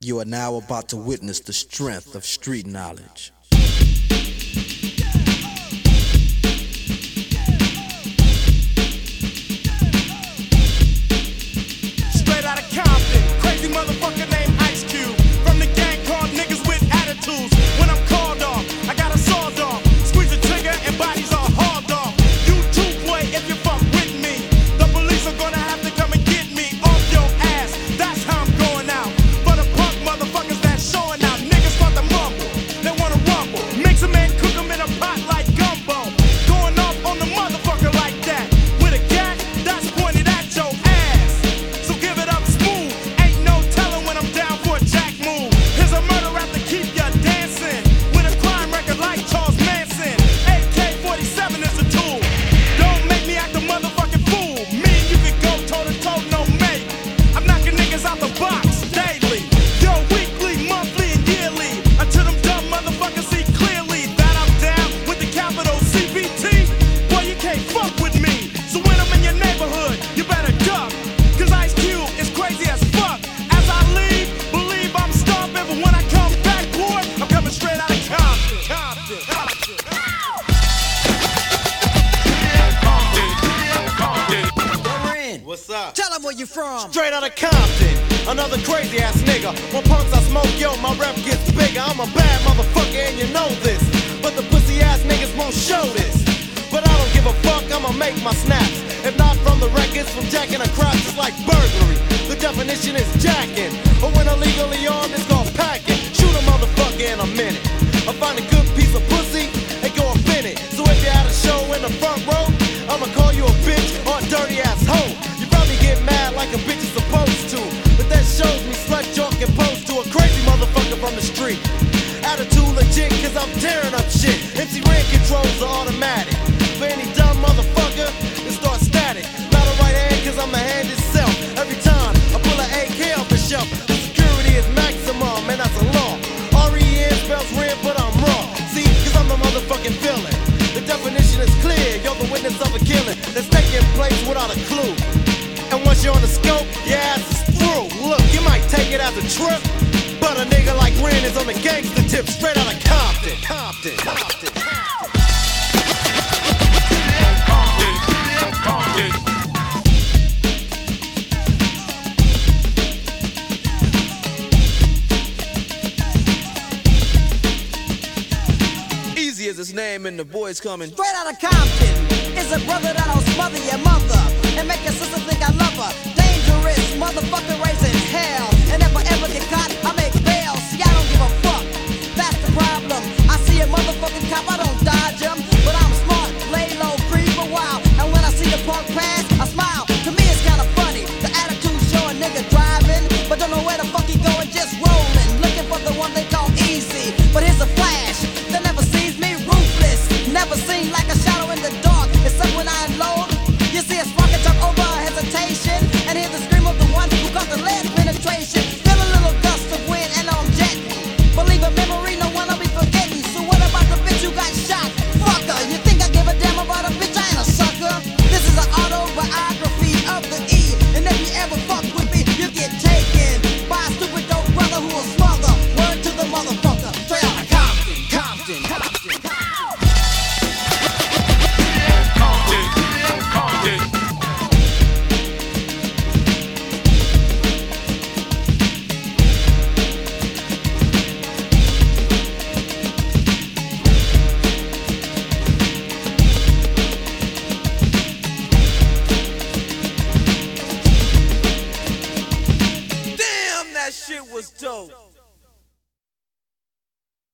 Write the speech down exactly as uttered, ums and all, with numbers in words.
You are now about to witness the strength of street knowledge. Straight out of Compton, crazy motherfucker named Ice Cube. From the gang called Niggas with Attitudes. When I'm called off, I got a sawed off. Squeeze the trigger and bodies are hauled off. You too, boy, if you fuck with me. The police are gonna have to come and get me off your ass. That's how I'm going out. For the punk motherfuckers that's showing out. Niggas want to mumble, they wanna rumble. Mix them and cook them in a pot like gumbo. Going off on the motherfucker like that. With a gat that's pointed at your ass. So give it up smooth. Ain't no telling when I'm down for a jack move. Here's a murder rap to keep ya dancing. With a crime record like Charles Manson. A K forty-seven is a tool. Don't make me act a motherfucking fool. Me and you can go toe to toe, no mate. I'm knocking niggas out the box daily. Yo, weekly, monthly, and yearly. Until them dumb motherfuckers see clearly that I'm down with the capital C B T. Boy, you can't fuck with me. So when I'm in your neighborhood, you better duck. Cause Ice Cube is crazy as fuck. As I leave, believe I'm stomping. But when I come back, boy, I'm coming straight out of Compton. Compton. Compton. What's up? Tell them where you from. Straight out of Compton, another crazy ass nigga. When punks I smoke, yo, my rep gets bigger. I'm a bad motherfucker and you know this. But the pussy ass niggas won't show this. But I don't give a fuck, I'ma make my snaps. If not from the records, from jacking across, it's like burglary. The definition is jacking. But when illegally armed, it's called packing. Shoot a motherfucker in a minute. I find a good piece of pussy and go up in it. So if you had a show in the front row, I'ma call you a bitch or a dirty ass hoe. You probably get mad like a bitch is supposed to. But that shows me slut joke and pose to a crazy motherfucker from the street. Attitude legit cause I'm tearing up shit. M C Ren controls are automatic. For any dumb motherfucker, it starts static. Not a right hand cause I'm a hand itself. Every time I pull an A K off the shelf, the security is maximum and that's a law. R E N spells red but I'm raw. See, cause I'm the motherfucking villain. The definition is clear, you're the witness of a killing that's taking place without a clue. And once you're on the scope, your ass is through. Look, you might take it as a trip, but a nigga like Ren is on the gangster tip, straight out of Compton. Compton. Compton. Easy as his name and the boys coming. Straight out of Compton is a brother that'll smother your mother and make your sister think I love her. Dangerous motherfucker raising hell. And if I ever get caught, I make bail. See, I don't give a fuck. That's the problem. I see a motherfucking cop, I don't dodge him. But I'm smart, lay low, free for a while. And when I see the punk pass, I smile. To me, it's kinda funny. The attitude show a nigga driving, but don't know where the fuck he going, just rolling. Looking for the one they call easy. But here's a flash that never sees me, ruthless. Never seen like a shadow in the dark. Except when I unload. You see a spark and jump over hesitation. And hear the scream of the one who got the lead penetration. Feel a little gust of wind and I'm jetting. Believe a memory, no one will be forgetting. So what about the bitch who got shot? Fucker, you think I give a damn about a bitch? I ain't a sucker. This is an autobiography of the E. And if you ever fuck with me, you get taken by a stupid dope brother who will smother. Word to the motherfucker. Straight out of Compton, Compton, Compton, Compton. Damn, that shit was dope.